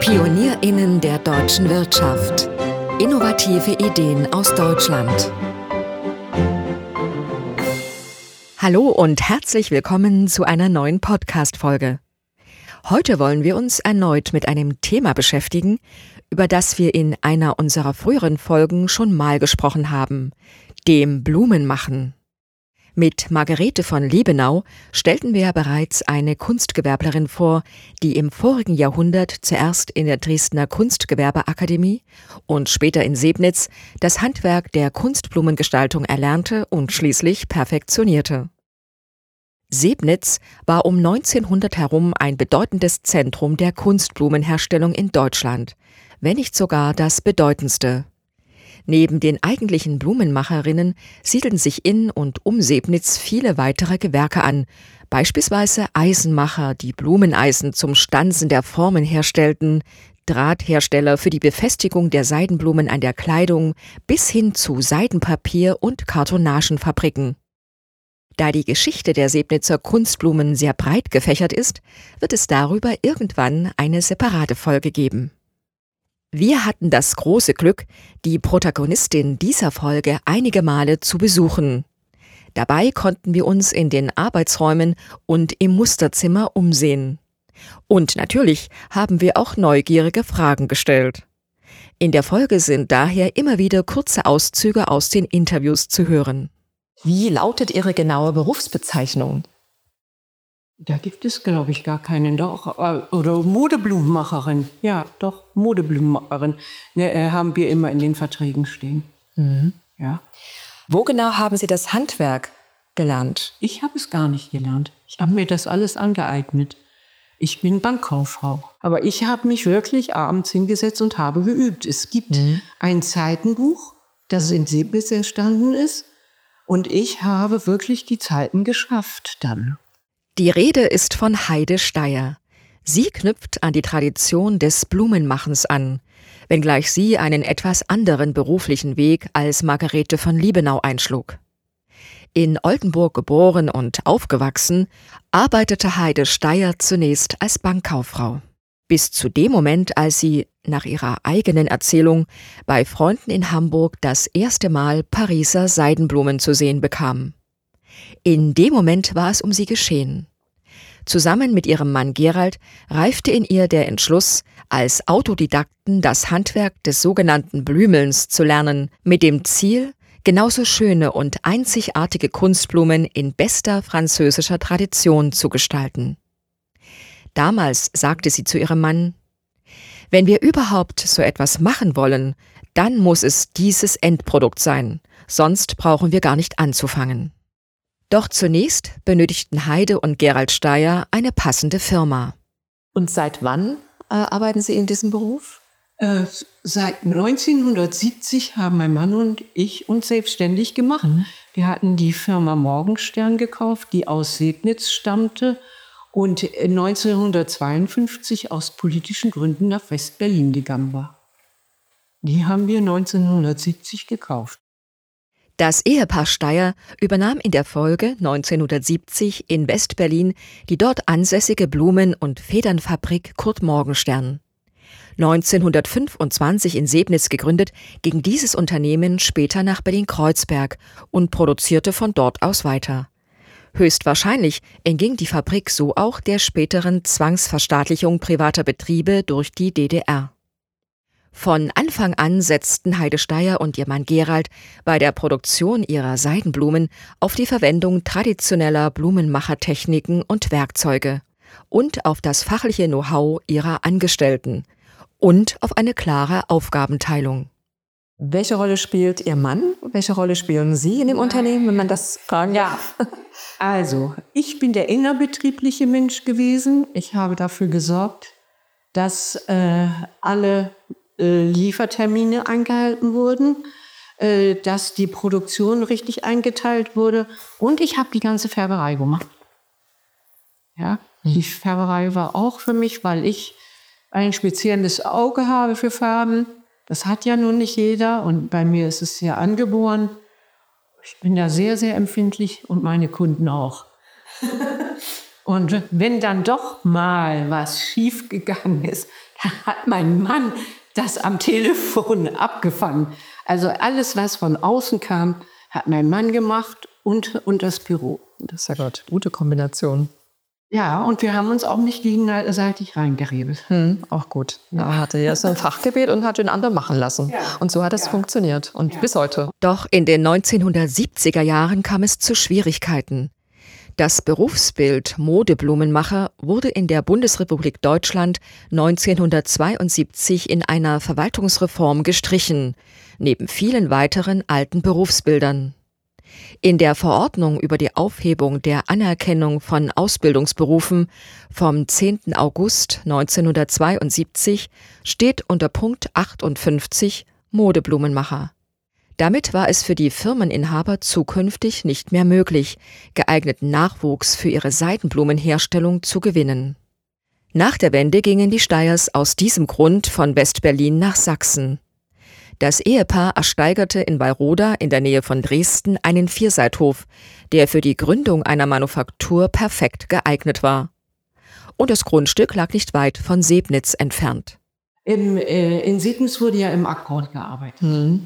PionierInnen der deutschen Wirtschaft. Innovative Ideen aus Deutschland. Hallo und herzlich willkommen zu einer neuen Podcast-Folge. Heute wollen wir uns erneut mit einem Thema beschäftigen, über das wir in einer unserer früheren Folgen schon mal gesprochen haben, dem Blumenmachen. Mit Margarete von Liebenau stellten wir ja bereits eine Kunstgewerblerin vor, die im vorigen Jahrhundert zuerst in der Dresdner Kunstgewerbeakademie und später in Sebnitz das Handwerk der Kunstblumengestaltung erlernte und schließlich perfektionierte. Sebnitz war um 1900 herum ein bedeutendes Zentrum der Kunstblumenherstellung in Deutschland, wenn nicht sogar das bedeutendste. Neben den eigentlichen Blumenmacherinnen siedeln sich in und um Sebnitz viele weitere Gewerke an, beispielsweise Eisenmacher, die Blumeneisen zum Stanzen der Formen herstellten, Drahthersteller für die Befestigung der Seidenblumen an der Kleidung bis hin zu Seidenpapier- und Kartonagenfabriken. Da die Geschichte der Sebnitzer Kunstblumen sehr breit gefächert ist, wird es darüber irgendwann eine separate Folge geben. Wir hatten das große Glück, die Protagonistin dieser Folge einige Male zu besuchen. Dabei konnten wir uns in den Arbeitsräumen und im Musterzimmer umsehen. Und natürlich haben wir auch neugierige Fragen gestellt. In der Folge sind daher immer wieder kurze Auszüge aus den Interviews zu hören. Wie lautet Ihre genaue Berufsbezeichnung? Da gibt es, glaube ich, gar keinen. Doch, oder Modeblumenmacherin. Ja, doch, Modeblumenmacherin. Ne, haben wir immer in den Verträgen stehen. Mhm. Ja. Wo genau haben Sie das Handwerk gelernt? Ich habe es gar nicht gelernt. Ich habe mir das alles angeeignet. Ich bin Bankkauffrau. Aber ich habe mich wirklich abends hingesetzt und habe geübt. Es gibt ein Zeitenbuch, das in Sebnitz entstanden ist. Und ich habe wirklich die Zeiten geschafft dann. Die Rede ist von Heide Steyer. Sie knüpft an die Tradition des Blumenmachens an, wenngleich sie einen etwas anderen beruflichen Weg als Margarete von Liebenau einschlug. In Oldenburg geboren und aufgewachsen, arbeitete Heide Steyer zunächst als Bankkauffrau. Bis zu dem Moment, als sie, nach ihrer eigenen Erzählung, bei Freunden in Hamburg das erste Mal Pariser Seidenblumen zu sehen bekam. In dem Moment war es um sie geschehen. Zusammen mit ihrem Mann Gerald reifte in ihr der Entschluss, als Autodidakten das Handwerk des sogenannten Blümelns zu lernen, mit dem Ziel, genauso schöne und einzigartige Kunstblumen in bester französischer Tradition zu gestalten. Damals sagte sie zu ihrem Mann: Wenn wir überhaupt so etwas machen wollen, dann muss es dieses Endprodukt sein, sonst brauchen wir gar nicht anzufangen. Doch zunächst benötigten Heide und Gerald Steyer eine passende Firma. Und seit wann arbeiten Sie in diesem Beruf? Seit 1970 haben mein Mann und ich uns selbstständig gemacht. Wir hatten die Firma Morgenstern gekauft, die aus Sebnitz stammte und 1952 aus politischen Gründen nach West-Berlin gegangen war. Die haben wir 1970 gekauft. Das Ehepaar Steyer übernahm in der Folge 1970 in West-Berlin die dort ansässige Blumen- und Federnfabrik Kurt Morgenstern. 1925 in Sebnitz gegründet, ging dieses Unternehmen später nach Berlin-Kreuzberg und produzierte von dort aus weiter. Höchstwahrscheinlich entging die Fabrik so auch der späteren Zwangsverstaatlichung privater Betriebe durch die DDR. Von Anfang an setzten Heide Steyer und ihr Mann Gerald bei der Produktion ihrer Seidenblumen auf die Verwendung traditioneller Blumenmachertechniken und Werkzeuge und auf das fachliche Know-how ihrer Angestellten und auf eine klare Aufgabenteilung. Welche Rolle spielt Ihr Mann? Welche Rolle spielen Sie in dem Unternehmen, wenn man das fragen darf? Also, ich bin der innerbetriebliche Mensch gewesen. Ich habe dafür gesorgt, dass alle Liefertermine eingehalten wurden, dass die Produktion richtig eingeteilt wurde und ich habe die ganze Färberei gemacht. Ja, die Färberei war auch für mich, weil ich ein spezielles Auge habe für Farben. Das hat ja nun nicht jeder und bei mir ist es ja angeboren. Ich bin da sehr, sehr empfindlich und meine Kunden auch. Und wenn dann doch mal was schief gegangen ist, dann hat mein Mann das am Telefon abgefangen. Also alles, was von außen kam, hat mein Mann gemacht und das Büro. Das ist ja Gott, gute Kombination. Ja, und wir haben uns auch nicht gegenseitig reingerebelt. Auch gut. Er hatte ja so ein Fachgebiet und hat den anderen machen lassen. Ja. Und so hat es funktioniert. Und bis heute. Doch in den 1970er Jahren kam es zu Schwierigkeiten. Das Berufsbild Modeblumenmacher wurde in der Bundesrepublik Deutschland 1972 in einer Verwaltungsreform gestrichen, neben vielen weiteren alten Berufsbildern. In der Verordnung über die Aufhebung der Anerkennung von Ausbildungsberufen vom 10. August 1972 steht unter Punkt 58 Modeblumenmacher. Damit war es für die Firmeninhaber zukünftig nicht mehr möglich, geeigneten Nachwuchs für ihre Seidenblumenherstellung zu gewinnen. Nach der Wende gingen die Steyers aus diesem Grund von West-Berlin nach Sachsen. Das Ehepaar ersteigerte in Wallroda in der Nähe von Dresden einen Vierseithof, der für die Gründung einer Manufaktur perfekt geeignet war. Und das Grundstück lag nicht weit von Sebnitz entfernt. In Sebnitz wurde ja im Akkord gearbeitet.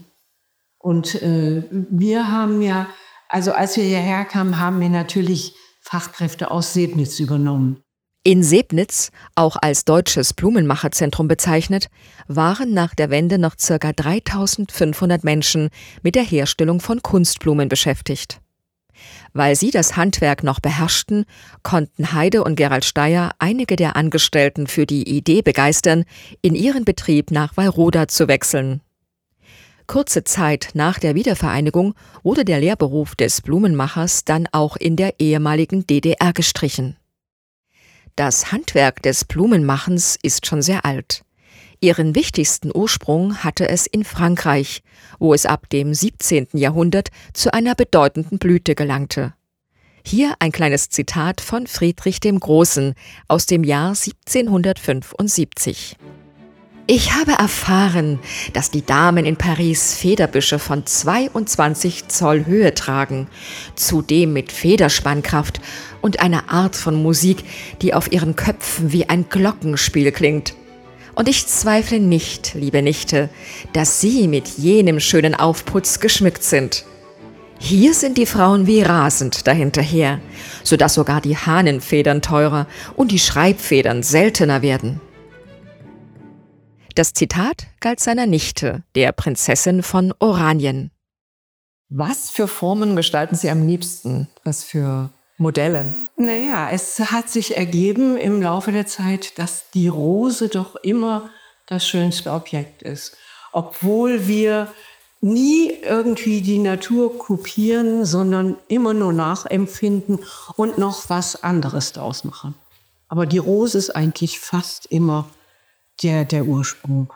Und wir haben ja, also als wir hierher kamen, haben wir natürlich Fachkräfte aus Sebnitz übernommen. In Sebnitz, auch als deutsches Blumenmacherzentrum bezeichnet, waren nach der Wende noch ca. 3.500 Menschen mit der Herstellung von Kunstblumen beschäftigt. Weil sie das Handwerk noch beherrschten, konnten Heide und Gerald Steyer einige der Angestellten für die Idee begeistern, in ihren Betrieb nach Wallroda zu wechseln. Kurze Zeit nach der Wiedervereinigung wurde der Lehrberuf des Blumenmachers dann auch in der ehemaligen DDR gestrichen. Das Handwerk des Blumenmachens ist schon sehr alt. Ihren wichtigsten Ursprung hatte es in Frankreich, wo es ab dem 17. Jahrhundert zu einer bedeutenden Blüte gelangte. Hier ein kleines Zitat von Friedrich dem Großen aus dem Jahr 1775. Ich habe erfahren, dass die Damen in Paris Federbüsche von 22 Zoll Höhe tragen, zudem mit Federspannkraft und einer Art von Musik, die auf ihren Köpfen wie ein Glockenspiel klingt. Und ich zweifle nicht, liebe Nichte, dass Sie mit jenem schönen Aufputz geschmückt sind. Hier sind die Frauen wie rasend dahinterher, sodass sogar die Hahnenfedern teurer und die Schreibfedern seltener werden. Das Zitat galt seiner Nichte, der Prinzessin von Oranien. Was für Formen gestalten Sie am liebsten? Was für Modelle? Naja, es hat sich ergeben im Laufe der Zeit, dass die Rose doch immer das schönste Objekt ist. Obwohl wir nie irgendwie die Natur kopieren, sondern immer nur nachempfinden und noch was anderes daraus machen. Aber die Rose ist eigentlich fast immer der Ursprung.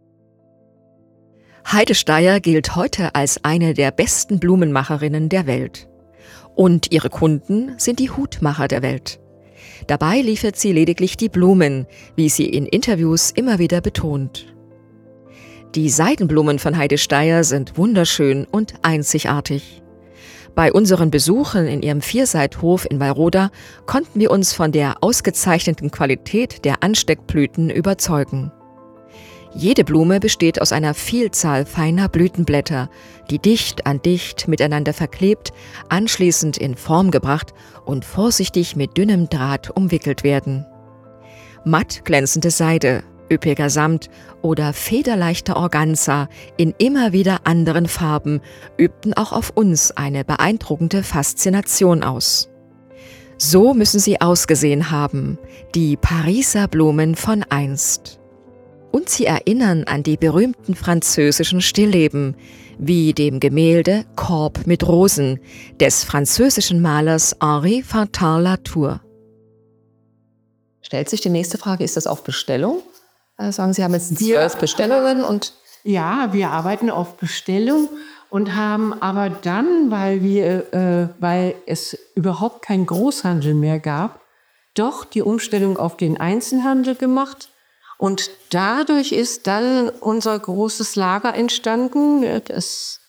Heide Steyer gilt heute als eine der besten Blumenmacherinnen der Welt. Und ihre Kunden sind die Hutmacher der Welt. Dabei liefert sie lediglich die Blumen, wie sie in Interviews immer wieder betont. Die Seidenblumen von Heide Steyer sind wunderschön und einzigartig. Bei unseren Besuchen in ihrem Vierseithof in Wallroda konnten wir uns von der ausgezeichneten Qualität der Ansteckblüten überzeugen. Jede Blume besteht aus einer Vielzahl feiner Blütenblätter, die dicht an dicht miteinander verklebt, anschließend in Form gebracht und vorsichtig mit dünnem Draht umwickelt werden. Matt glänzende Seide, üppiger Samt oder federleichter Organza in immer wieder anderen Farben übten auch auf uns eine beeindruckende Faszination aus. So müssen sie ausgesehen haben, die Pariser Blumen von einst. Und sie erinnern an die berühmten französischen Stillleben, wie dem Gemälde Korb mit Rosen des französischen Malers Henri Fantin-Latour. Stellt sich die nächste Frage, ist das auf Bestellung? Sagen Sie, haben jetzt 12 Bestellungen und... Ja, wir arbeiten auf Bestellung und haben aber dann, weil es überhaupt keinen Großhandel mehr gab, doch die Umstellung auf den Einzelhandel gemacht. Und dadurch ist dann unser großes Lager entstanden.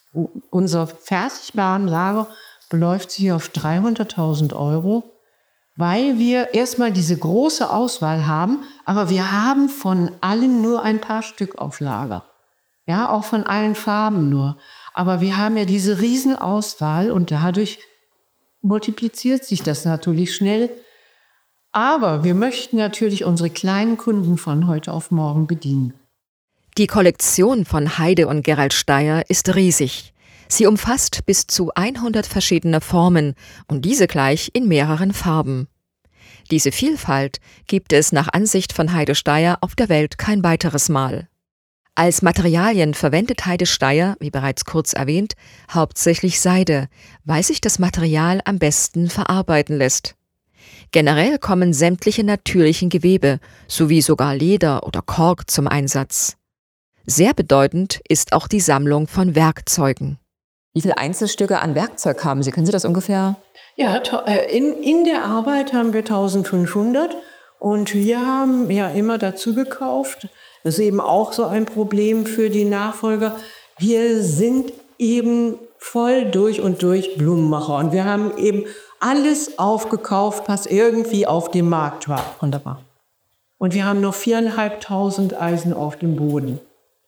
Unser Fertigwarenlager beläuft sich auf 300.000 €. weil wir erstmal diese große Auswahl haben, aber wir haben von allen nur ein paar Stück auf Lager. Ja, auch von allen Farben nur. Aber wir haben ja diese Riesenauswahl und dadurch multipliziert sich das natürlich schnell. Aber wir möchten natürlich unsere kleinen Kunden von heute auf morgen bedienen. Die Kollektion von Heide und Gerald Steier ist riesig. Sie umfasst bis zu 100 verschiedene Formen und diese gleich in mehreren Farben. Diese Vielfalt gibt es nach Ansicht von Heide Steier auf der Welt kein weiteres Mal. Als Materialien verwendet Heide Steier, wie bereits kurz erwähnt, hauptsächlich Seide, weil sich das Material am besten verarbeiten lässt. Generell kommen sämtliche natürlichen Gewebe sowie sogar Leder oder Kork zum Einsatz. Sehr bedeutend ist auch die Sammlung von Werkzeugen. Wie viele Einzelstücke an Werkzeug haben Sie? Können Sie das ungefähr? Ja, in der Arbeit haben wir 1500 und wir haben ja immer dazu gekauft. Das ist eben auch so ein Problem für die Nachfolger. Wir sind eben voll durch und durch Blumenmacher und wir haben eben alles aufgekauft, was irgendwie auf dem Markt war. Wunderbar. Und wir haben noch 4.500 Eisen auf dem Boden.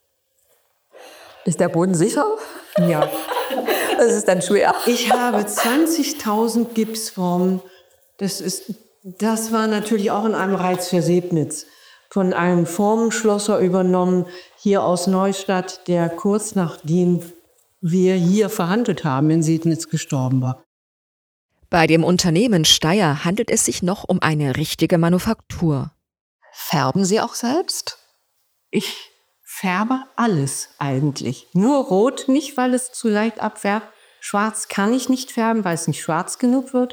Ist der Boden sicher? Ja. Das ist dann schwer. Ich habe 20.000 Gipsformen. Das war natürlich auch in einem Reizversebnitz. Von einem Formenschlosser übernommen, hier aus Neustadt, der kurz nachdem wir hier verhandelt haben, in Sednitz gestorben war. Bei dem Unternehmen Steier handelt es sich noch um eine richtige Manufaktur. Färben Sie auch selbst? Ich färbe alles eigentlich. Nur Rot nicht, weil es zu leicht abfärbt. Schwarz kann ich nicht färben, weil es nicht schwarz genug wird.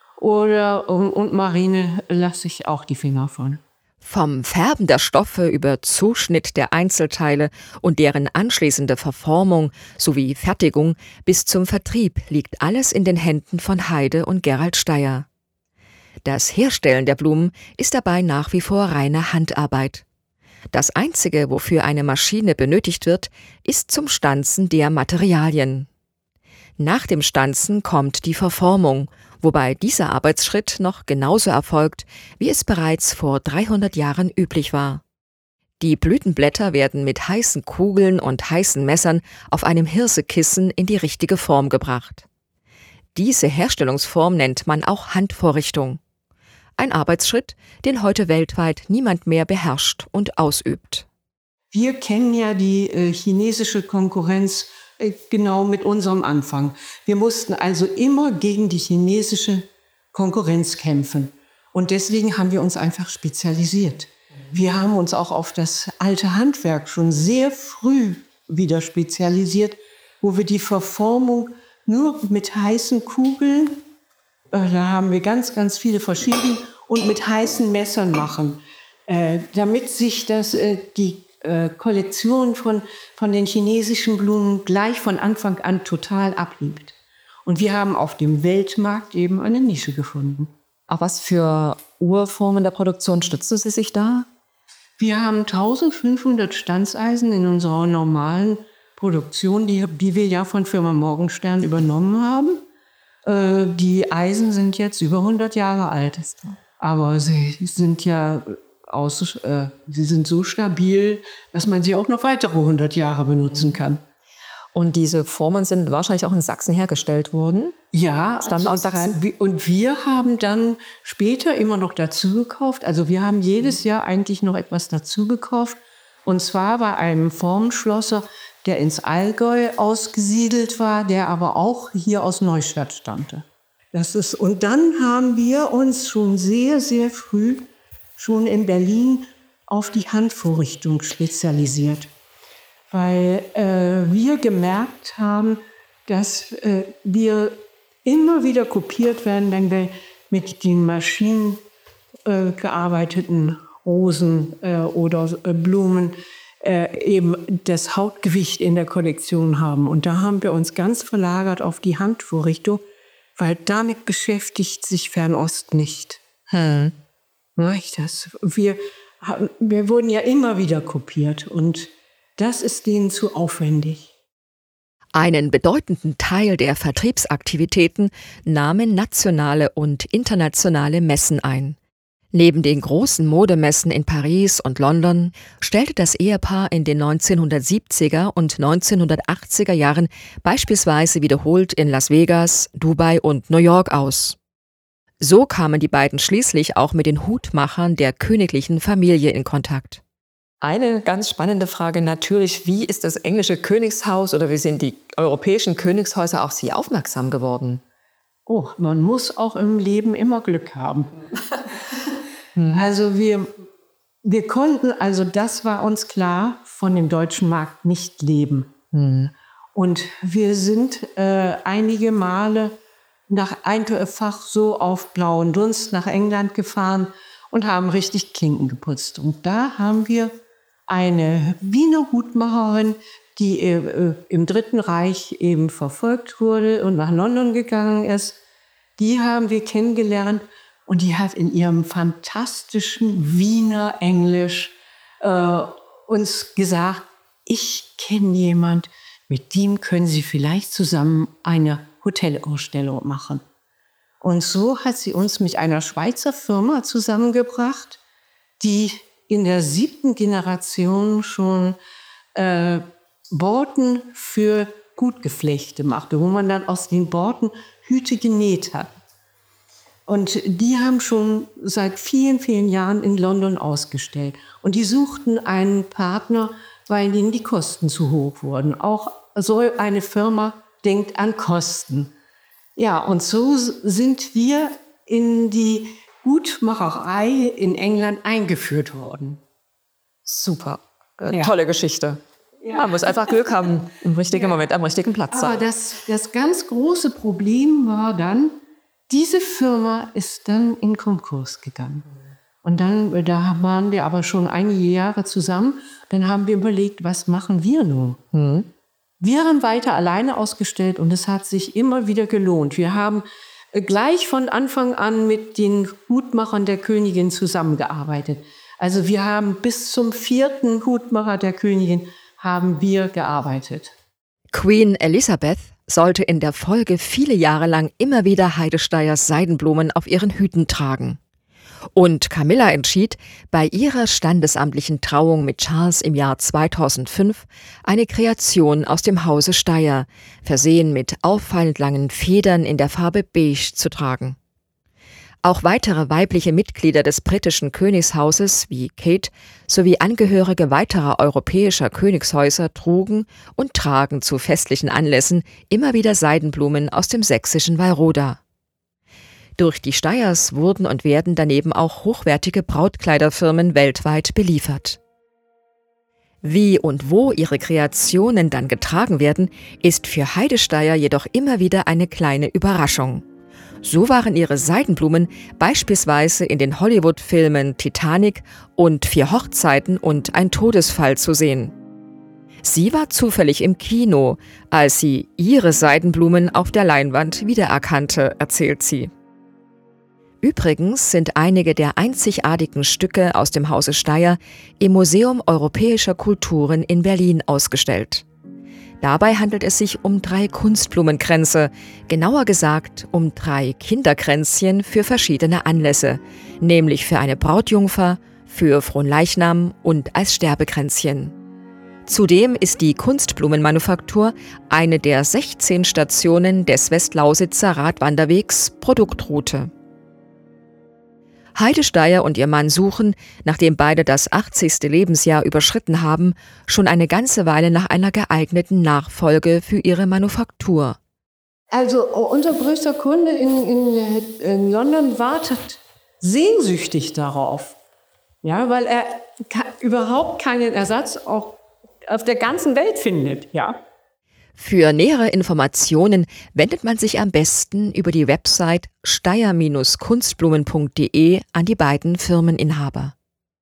Und Marine lasse ich auch die Finger von. Vom Färben der Stoffe über Zuschnitt der Einzelteile und deren anschließende Verformung sowie Fertigung bis zum Vertrieb liegt alles in den Händen von Heide und Gerald Steier. Das Herstellen der Blumen ist dabei nach wie vor reine Handarbeit. Das Einzige, wofür eine Maschine benötigt wird, ist zum Stanzen der Materialien. Nach dem Stanzen kommt die Verformung, wobei dieser Arbeitsschritt noch genauso erfolgt, wie es bereits vor 300 Jahren üblich war. Die Blütenblätter werden mit heißen Kugeln und heißen Messern auf einem Hirsekissen in die richtige Form gebracht. Diese Herstellungsform nennt man auch Handvorrichtung. Ein Arbeitsschritt, den heute weltweit niemand mehr beherrscht und ausübt. Wir kennen ja die chinesische Konkurrenz genau mit unserem Anfang. Wir mussten also immer gegen die chinesische Konkurrenz kämpfen. Und deswegen haben wir uns einfach spezialisiert. Wir haben uns auch auf das alte Handwerk schon sehr früh wieder spezialisiert, wo wir die Verformung nur mit heißen Kugeln, da haben wir ganz, ganz viele verschiedene, und mit heißen Messern machen, damit sich die Kollektion von den chinesischen Blumen gleich von Anfang an total abhebt. Und wir haben auf dem Weltmarkt eben eine Nische gefunden. Auf was für Urformen der Produktion stützen Sie sich da? Wir haben 1500 Stanzeisen in unserer normalen Produktion, die wir ja von Firma Morgenstern übernommen haben. Die Eisen sind jetzt über 100 Jahre alt. Aber sie sind ja sie sind so stabil, dass man sie auch noch weitere 100 Jahre benutzen kann. Und diese Formen sind wahrscheinlich auch in Sachsen hergestellt worden? Ja, stammen aus Sachsen. Und wir haben dann später immer noch dazu gekauft. Also wir haben jedes Jahr eigentlich noch etwas dazu gekauft. Und zwar bei einem Formenschlosser, der ins Allgäu ausgesiedelt war, der aber auch hier aus Neustadt stammte. Und dann haben wir uns schon sehr, sehr früh, schon in Berlin, auf die Handvorrichtung spezialisiert. Weil wir gemerkt haben, dass wir immer wieder kopiert werden, wenn wir mit den Maschinen gearbeiteten Rosen oder Blumen eben das Hauptgewicht in der Kollektion haben. Und da haben wir uns ganz verlagert auf die Handvorrichtung, weil damit beschäftigt sich Fernost nicht. Wir wurden ja immer wieder kopiert und das ist denen zu aufwendig. Einen bedeutenden Teil der Vertriebsaktivitäten nahmen nationale und internationale Messen ein. Neben den großen Modemessen in Paris und London stellte das Ehepaar in den 1970er und 1980er Jahren beispielsweise wiederholt in Las Vegas, Dubai und New York aus. So kamen die beiden schließlich auch mit den Hutmachern der königlichen Familie in Kontakt. Eine ganz spannende Frage natürlich, wie ist das englische Königshaus oder wie sind die europäischen Königshäuser auf Sie aufmerksam geworden? Oh, man muss auch im Leben immer Glück haben. Also wir konnten, also das war uns klar, von dem deutschen Markt nicht leben. Und wir sind einige Male einfach so auf blauen Dunst nach England gefahren und haben richtig Klinken geputzt. Und da haben wir eine Wiener Hutmacherin, die im Dritten Reich eben verfolgt wurde und nach London gegangen ist. Die haben wir kennengelernt und die hat in ihrem fantastischen Wiener Englisch uns gesagt, ich kenne jemand, mit dem können Sie vielleicht zusammen eine Hotelausstellung machen. Und so hat sie uns mit einer Schweizer Firma zusammengebracht, die in der 7. Generation schon Borten für Gutgeflechte machte, wo man dann aus den Borten Hüte genäht hat. Und die haben schon seit vielen, vielen Jahren in London ausgestellt. Und die suchten einen Partner, weil ihnen die Kosten zu hoch wurden. Auch so eine Firma denkt an Kosten. Ja, und so sind wir in die Gutmacherei in England eingeführt worden. Super, tolle Geschichte. Ja. Man muss einfach Glück haben, im richtigen Moment, am richtigen Platz sein. Aber das ganz große Problem war dann, diese Firma ist dann in Konkurs gegangen. Und dann, da waren wir aber schon einige Jahre zusammen, dann haben wir überlegt, was machen wir nun? Wir haben weiter alleine ausgestellt und es hat sich immer wieder gelohnt. Wir haben gleich von Anfang an mit den Hutmachern der Königin zusammengearbeitet. Also wir haben bis zum 4. Hutmacher der Königin haben wir gearbeitet. Queen Elizabeth sollte in der Folge viele Jahre lang immer wieder Heide Steyers Seidenblumen auf ihren Hüten tragen. Und Camilla entschied, bei ihrer standesamtlichen Trauung mit Charles im Jahr 2005 eine Kreation aus dem Hause Steyer, versehen mit auffallend langen Federn in der Farbe Beige, zu tragen. Auch weitere weibliche Mitglieder des britischen Königshauses wie Kate sowie Angehörige weiterer europäischer Königshäuser trugen und tragen zu festlichen Anlässen immer wieder Seidenblumen aus dem sächsischen Wallroda. Durch die Steyers wurden und werden daneben auch hochwertige Brautkleiderfirmen weltweit beliefert. Wie und wo ihre Kreationen dann getragen werden, ist für Heide Steyer jedoch immer wieder eine kleine Überraschung. So waren ihre Seidenblumen beispielsweise in den Hollywood-Filmen Titanic und 4 Hochzeiten und ein Todesfall zu sehen. Sie war zufällig im Kino, als sie ihre Seidenblumen auf der Leinwand wiedererkannte, erzählt sie. Übrigens sind einige der einzigartigen Stücke aus dem Hause Steyer im Museum Europäischer Kulturen in Berlin ausgestellt. Dabei handelt es sich um 3 Kunstblumenkränze, genauer gesagt um 3 Kinderkränzchen für verschiedene Anlässe, nämlich für eine Brautjungfer, für Fronleichnam und als Sterbekränzchen. Zudem ist die Kunstblumenmanufaktur eine der 16 Stationen des Westlausitzer Radwanderwegs Produktroute. Heide Steyer und ihr Mann suchen, nachdem beide das 80. Lebensjahr überschritten haben, schon eine ganze Weile nach einer geeigneten Nachfolge für ihre Manufaktur. Also unser größter Kunde in London wartet sehnsüchtig darauf, ja, weil er überhaupt keinen Ersatz auch auf der ganzen Welt findet, ja. Für nähere Informationen wendet man sich am besten über die Website steyer-kunstblumen.de an die beiden Firmeninhaber.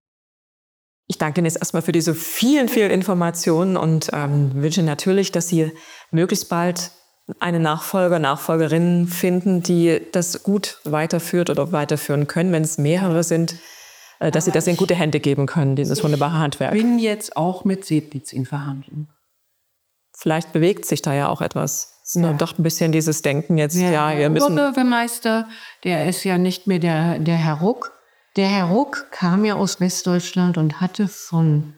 Ich danke Ihnen jetzt erstmal für diese vielen, vielen Informationen und wünsche natürlich, dass Sie möglichst bald eine Nachfolger, Nachfolgerin finden, die das gut weiterführt oder weiterführen können, wenn es mehrere sind, dass Sie das in gute Hände geben können, dieses wunderbare Handwerk. Ich bin jetzt auch mit Sebnitz in Verhandlungen. vielleicht bewegt sich da ja auch etwas. Es ist nur doch ein bisschen dieses Denken jetzt, wir müssen... Der Bürgermeister, der ist ja nicht mehr der Herr Ruck. Der Herr Ruck kam ja aus Westdeutschland und hatte von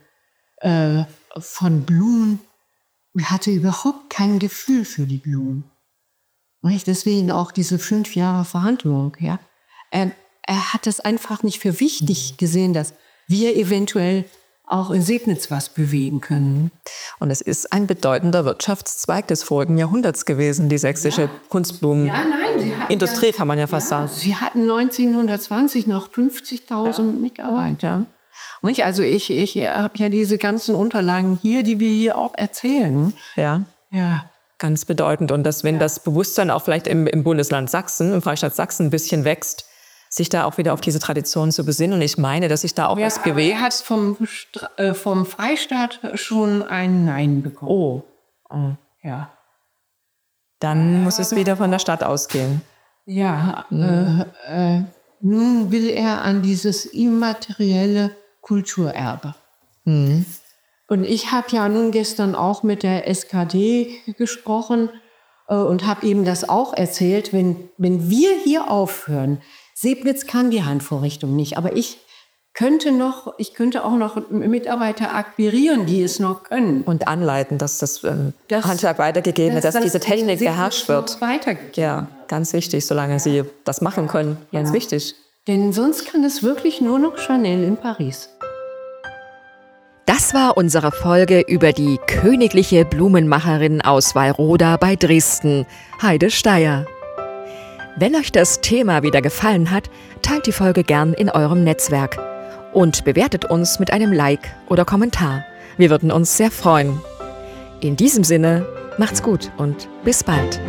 Blumen, hatte überhaupt kein Gefühl für die Blumen. Nicht? Deswegen auch diese 5 Jahre Verhandlung. Ja? Er hat es einfach nicht für wichtig gesehen, dass wir eventuell auch in Sebnitz was bewegen können. Und es ist ein bedeutender Wirtschaftszweig des vorigen Jahrhunderts gewesen, die sächsische Kunstblumenindustrie, kann man ja fast sagen. Sie hatten 1920 noch 50.000 Mitarbeiter. Nicht? Also ich habe ja diese ganzen Unterlagen hier, die wir hier auch erzählen. Ja. Ganz bedeutend. Und wenn das Bewusstsein auch vielleicht im Bundesland Sachsen, im Freistaat Sachsen ein bisschen wächst, sich da auch wieder auf diese Tradition zu besinnen. Und ich meine, dass sich da auch was bewegt. Er hat vom Freistaat schon ein Nein bekommen. Oh. Ja. Dann muss es wieder von der Stadt ausgehen. Ja, nun will er an dieses immaterielle Kulturerbe. Und ich habe ja nun gestern auch mit der SKD gesprochen und habe eben das auch erzählt, wenn wir hier aufhören, Sebnitz kann die Handvorrichtung nicht, aber ich könnte auch noch Mitarbeiter akquirieren, die es noch können. Und anleiten, dass das Handwerk weitergegeben wird, dass diese Technik beherrscht wird. Ja, ganz wichtig, solange sie das machen können. Ganz wichtig. Denn sonst kann es wirklich nur noch Chanel in Paris. Das war unsere Folge über die königliche Blumenmacherin aus Wallroda bei Dresden, Heide Steyer. Wenn euch das Thema wieder gefallen hat, teilt die Folge gern in eurem Netzwerk und bewertet uns mit einem Like oder Kommentar. Wir würden uns sehr freuen. In diesem Sinne, macht's gut und bis bald.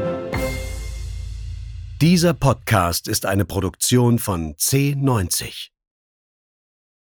Dieser Podcast ist eine Produktion von C90.